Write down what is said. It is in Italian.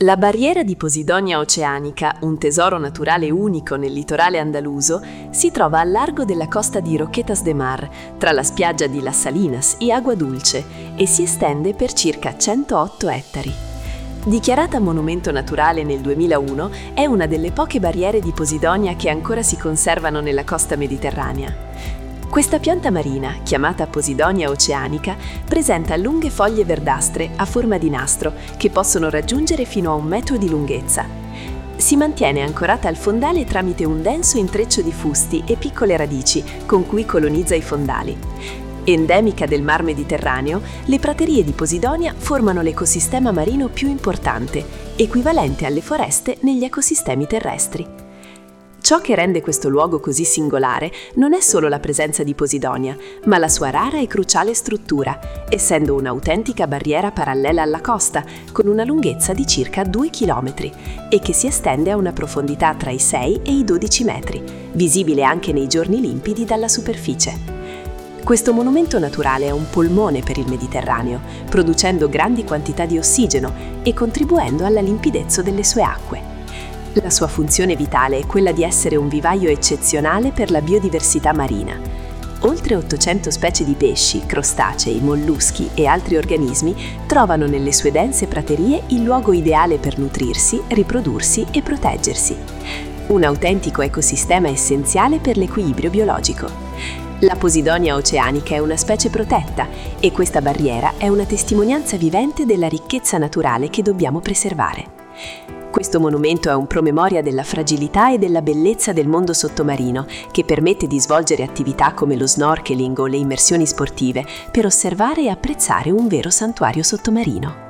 La barriera di Posidonia oceanica, un tesoro naturale unico nel litorale andaluso, si trova al largo della costa di Roquetas de Mar, tra la spiaggia di Las Salinas e Agua Dulce, e si estende per circa 108 ettari. Dichiarata monumento naturale nel 2001, è una delle poche barriere di Posidonia che ancora si conservano nella costa mediterranea. Questa pianta marina, chiamata Posidonia oceanica, presenta lunghe foglie verdastre a forma di nastro che possono raggiungere fino a 1 metro di lunghezza. Si mantiene ancorata al fondale tramite un denso intreccio di fusti e piccole radici con cui colonizza i fondali. Endemica del Mar Mediterraneo, le praterie di Posidonia formano l'ecosistema marino più importante, equivalente alle foreste negli ecosistemi terrestri. Ciò che rende questo luogo così singolare non è solo la presenza di Posidonia, ma la sua rara e cruciale struttura, essendo un'autentica barriera parallela alla costa, con una lunghezza di circa 2 km e che si estende a una profondità tra i 6 e i 12 metri, visibile anche nei giorni limpidi dalla superficie. Questo monumento naturale è un polmone per il Mediterraneo, producendo grandi quantità di ossigeno e contribuendo alla limpidezza delle sue acque. La sua funzione vitale è quella di essere un vivaio eccezionale per la biodiversità marina. Oltre 800 specie di pesci, crostacei, molluschi e altri organismi trovano nelle sue dense praterie il luogo ideale per nutrirsi, riprodursi e proteggersi. Un autentico ecosistema essenziale per l'equilibrio biologico. La Posidonia oceanica è una specie protetta e questa barriera è una testimonianza vivente della ricchezza naturale che dobbiamo preservare. Questo monumento è un promemoria della fragilità e della bellezza del mondo sottomarino, che permette di svolgere attività come lo snorkeling o le immersioni sportive per osservare e apprezzare un vero santuario sottomarino.